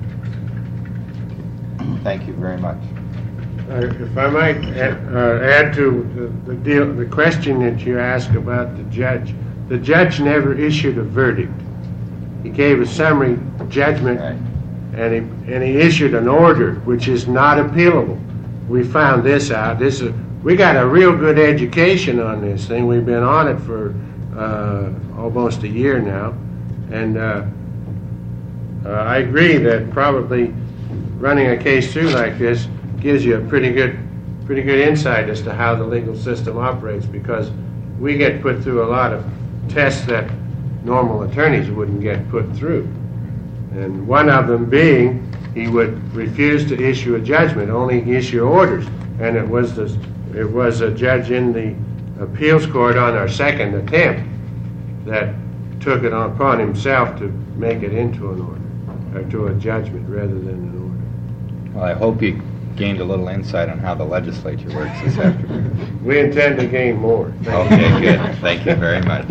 Thank you very much. Uh, If I might add, uh, add to the, the deal, the question that you asked about the judge, the judge never issued a verdict. He gave a summary judgment, Right. and he and he issued an order which is not appealable. We found this out. This is we got a real good education on this thing. We've been on it for uh, almost a year now, and uh, uh, I agree that probably running a case through like this gives you a pretty good, pretty good insight as to how the legal system operates, because we get put through a lot of tests that normal attorneys wouldn't get put through. And one of them being, he would refuse to issue a judgment, only issue orders. And it was the, it was a judge in the appeals court on our second attempt that took it upon himself to make it into an order, or to a judgment rather than an order. Well, I hope you gained a little insight on how the legislature works this afternoon. We intend to gain more. Thank Okay, you. good. Thank you very much.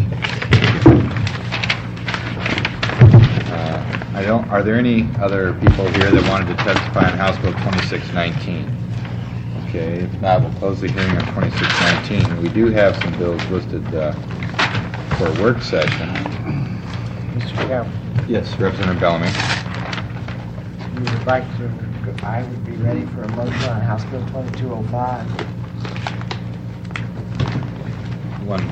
Uh, I don't, are there any other people here that wanted to testify on House Bill twenty-six nineteen? Okay, if not, we'll close the hearing on twenty-six nineteen. We do have some bills listed uh, for a work session. Mister Chairman, Yes, Representative Bellamy. you would like to, I would be ready for a motion on House Bill twenty-two oh five. One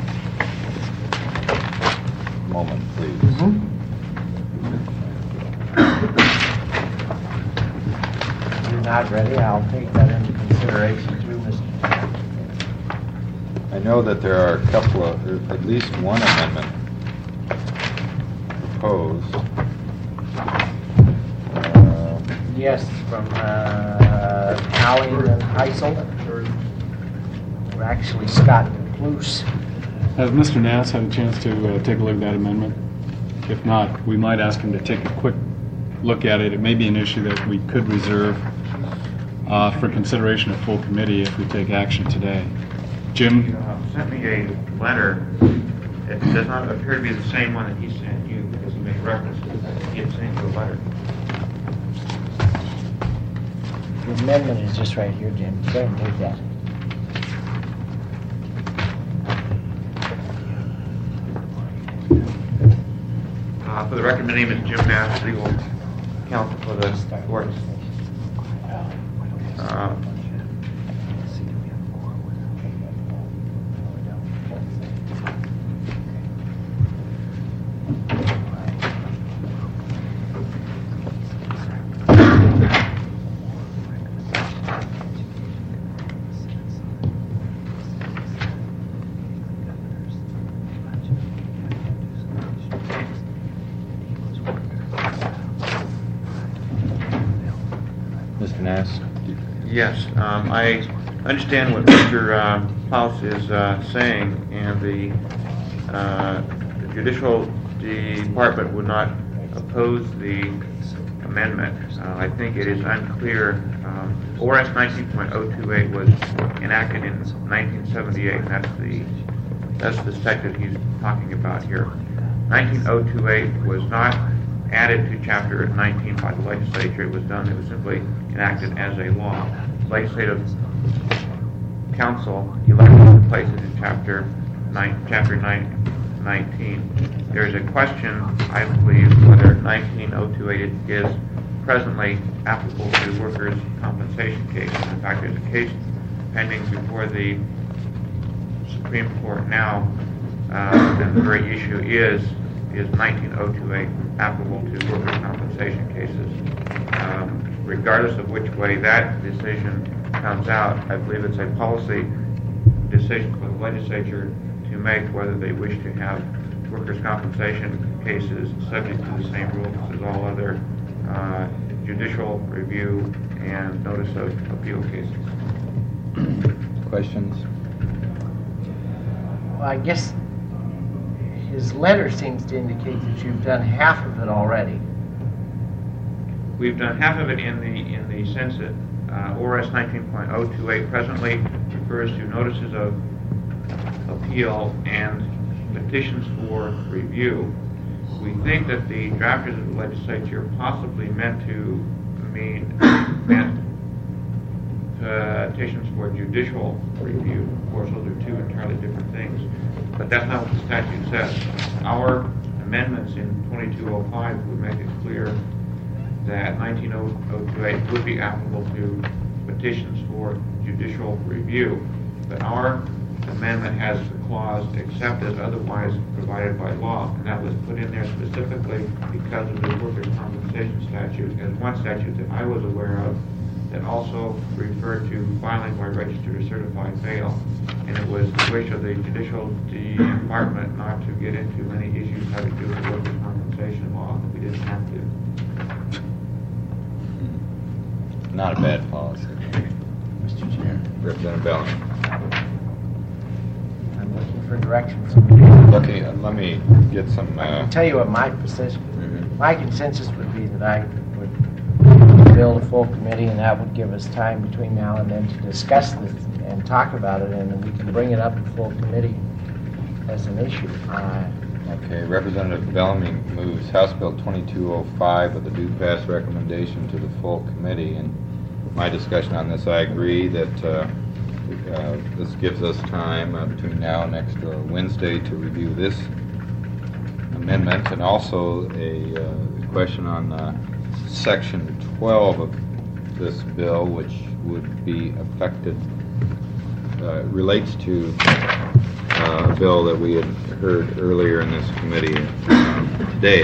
moment, please. If you're not ready, I'll take that into consideration too, Mister Chairman. I know that there are a couple of, or at least one amendment proposed. Uh, Yes, from uh, Howling and Heisel, or actually Scott Luce. Has Mister Nass had a chance to uh, take a look at that amendment? If not, we might ask him to take a quick look at it. It may be an issue that we could reserve uh, for consideration of full committee if we take action today. Jim? You uh, sent me a letter. It does not appear to be the same one that he sent you, because he made references that he had sent you a letter. The amendment is just right here, Jim. Go ahead and take that. Uh, for the record, my name is Jim Nash, legal counsel for the court. Uh, Mister Nass? Yes, um, I understand what Mister Uh, Klaus is uh, saying, and the, uh, the judicial department would not oppose the amendment. Uh, I think it is unclear. Um, O R S nineteen point oh two eight was enacted in nineteen seventy-eight, and that's the that's the statute he's talking about here. nineteen oh two eight was not added to Chapter nineteen by the legislature. It was done. It was simply enacted as a law. Legislative Council elected to place it in Chapter nine, Chapter nine, nineteen. There is a question, I believe, whether nineteen oh two eight is presently applicable to workers' compensation cases. In fact, there's a case pending before the Supreme Court now, uh, and the very issue is is nineteen oh two eight applicable to workers' compensation cases. Um, regardless of which way that decision comes out, I believe it's a policy decision for the legislature to make whether they wish to have workers' compensation cases subject to the same rules as all other uh, judicial review and notice of appeal cases. Questions? Well, I guess his letter seems to indicate that you've done half of it already. we've done half of it in the, in the sense that uh, O R S nineteen point oh two eight presently refers to notices of appeal and petitions for review. We think that the drafters of the legislature possibly meant to mean, meant petitions for judicial review. Of course, those are two entirely different things, but that's not what the statute says. Our amendments in twenty-two oh five would make it clear that nineteen oh two eight would be applicable to petitions for judicial review, but our amendment has the clause except as otherwise provided by law, and that was put in there specifically because of the workers' compensation statute as one statute that I was aware of that also referred to filing by registered or certified bail, and it was the wish of the judicial department not to get into many issues having to do with workers' compensation law that we didn't have to. Not a bad policy. Mister Chair, Representative Bellamy. I'm looking for direction from you. Okay, uh, let me get some. I Uh, can tell you what my position, mhm. my consensus would be that I would build a full committee, and that would give us time between now and then to discuss this and talk about it, and we can bring it up in full committee as an issue. Uh, Okay, Representative Bellamy moves House Bill twenty-two oh five with a due pass recommendation to the full committee. And my discussion on this, I agree that uh, uh, this gives us time uh, between now and next uh, Wednesday to review this amendment, and also a uh, question on uh, Section twelve of this bill, which would be affected, uh, relates to uh, a bill that we had heard earlier in this committee um, today,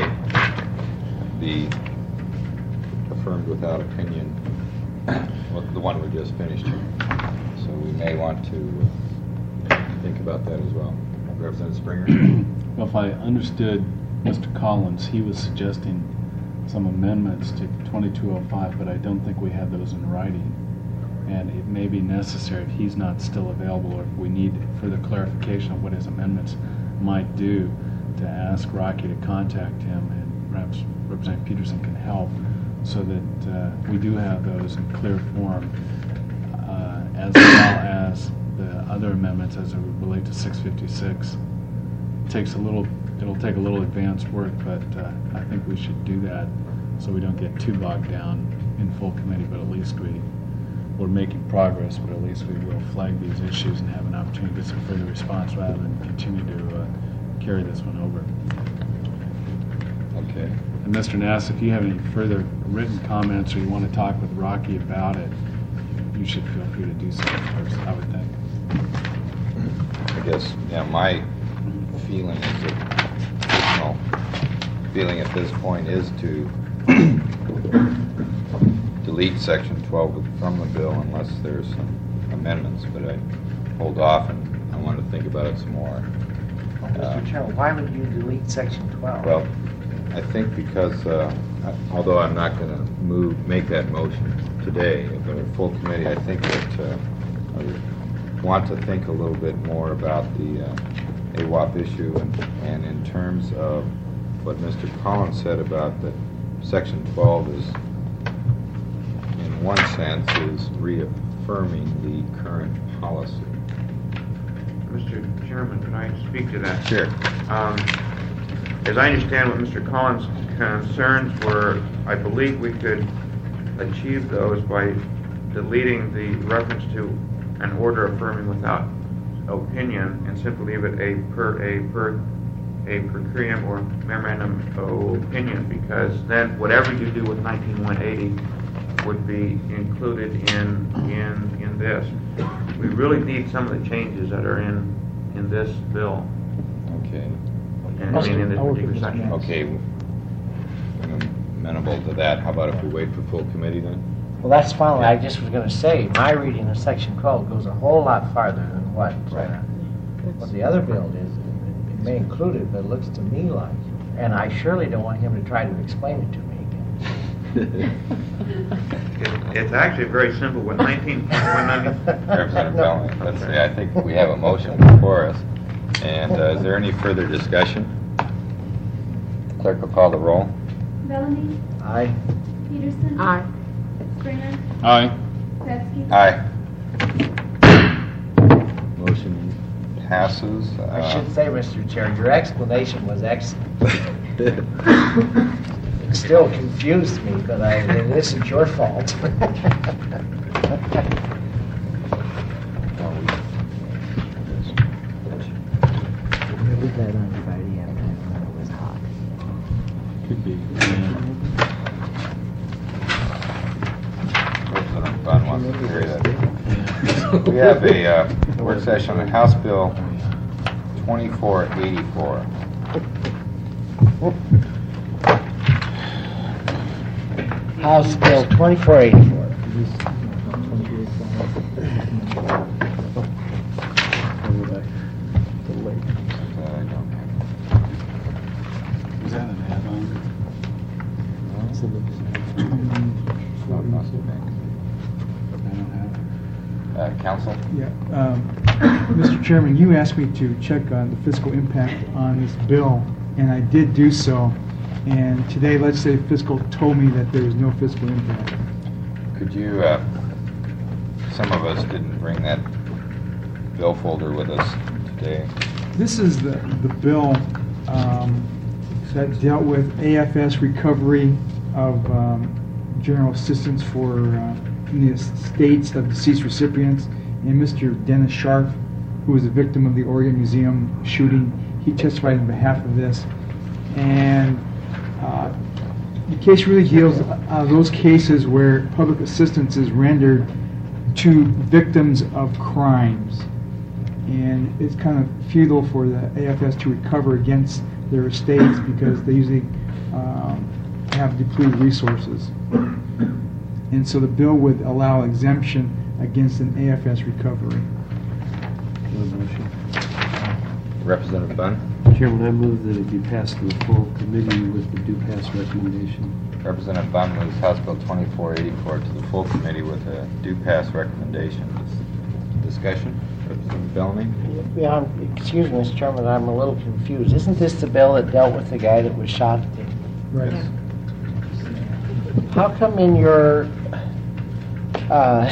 the affirmed without opinion, well, the one we just finished here. So we may want to uh, think about that as well. Representative Springer? Well, if I understood Mister Collins, he was suggesting some amendments to twenty-two oh five, but I don't think we have those in writing. And it may be necessary if he's not still available, or if we need further clarification of what his amendments might do, to ask Rocky to contact him, and perhaps Representative Peterson can help, so that uh, we do have those in clear form, uh, as well as the other amendments as it would relate to six fifty-six. It takes a little, it'll take a little advanced work, but uh, I think we should do that so we don't get too bogged down in full committee, but at least we, we're making progress, but at least we will flag these issues and have an opportunity to get some further response rather than continue to uh, carry this one over. Okay. And Mister Nass, if you have any further written comments or you want to talk with Rocky about it, you should feel free to do so first, I would think. I guess, yeah, my feeling is that, personal feeling at this point is to delete Section twelve from the bill unless there's some amendments, but I hold off and I want to think about it some more. Well, Mister Chairman, why would you delete Section twelve? Well, I think because, uh, I- although I'm not going to move, make that motion today, but a full committee, I think that uh, I would want to think a little bit more about the uh, A W O P issue, and, and in terms of what Mister Collins said about that Section twelve is, in one sense, is reaffirming the current policy. Mister Chairman, can I speak to that? Sure. Um, as I understand what Mister Collins' concerns were, I believe we could achieve those by deleting the reference to an order affirming without opinion and simply leave it a per a per a per curiam or memorandum of opinion, because then whatever you do with nineteen one eighty would be included in in in this. We really need some of the changes that are in in this bill. Okay. And, I mean, in this particular section. Okay. I'm amenable to that. How about if we wait for full committee then? Well, that's fine. I just was going to say, my reading of Section twelve goes a whole lot farther than what, uh, what the other bill is. It may include it, but it looks to me like, and I surely don't want him to try to explain it to me again. It, it's actually very simple. What nineteen point one nine. Representative Bellamy, let's see, I think we have a motion before us. And uh, is there any further discussion? Clerk will call the roll. Bellamy? Aye. Peterson. Aye. Springer. Aye. Hetzke. Aye. Motion passes. I Uh, should say, Mister Chair, your explanation was excellent. It still confused me, but I, it isn't your fault. We got on Friday afternoon when it was hot. Could be. Representative Bunn wants to carry that. We have a uh, work session on House Bill twenty-four eighty-four. House Bill twenty-four eighty-four. Is that an add-on? No, it must have been. I don't have it. Uh, Council? Yeah, um, Mister Chairman, you asked me to check on the fiscal impact on this bill, and I did do so. And today, legislative fiscal told me that there was no fiscal impact. Could you, uh, some of us didn't bring that bill folder with us today. This is the, the bill um, that dealt with A F S recovery of um, general assistance for uh, in the estates of deceased recipients. And Mister Dennis Sharp, who was a victim of the Oregon Museum shooting, he testified on behalf of this. And uh, the case really deals uh, those cases where public assistance is rendered to victims of crimes. And it's kind of futile for the A F S to recover against their estates because they usually um, have depleted resources. And so the bill would allow exemption against an A F S recovery. Representative Bunn? Chairman, I move that it be passed to the full committee with the do pass recommendation. Representative Bunn moves House Bill twenty-four eighty-four to the full committee with a do pass recommendation. Dis- Discussion? Representative Bellamy? Yeah, I'm- excuse me, Mister Chairman, I'm a little confused. Isn't this the bill that dealt with the guy that was shot? Right. How come in your, uh,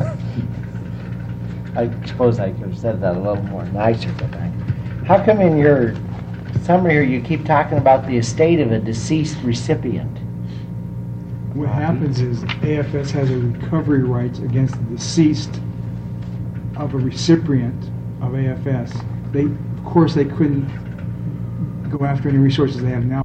I suppose I could have said that a little more nicer, but I, how come in your summary here you keep talking about the estate of a deceased recipient? What happens is A F S has a recovery rights against the deceased of a recipient of A F S. They, of course, they couldn't go after any resources they have now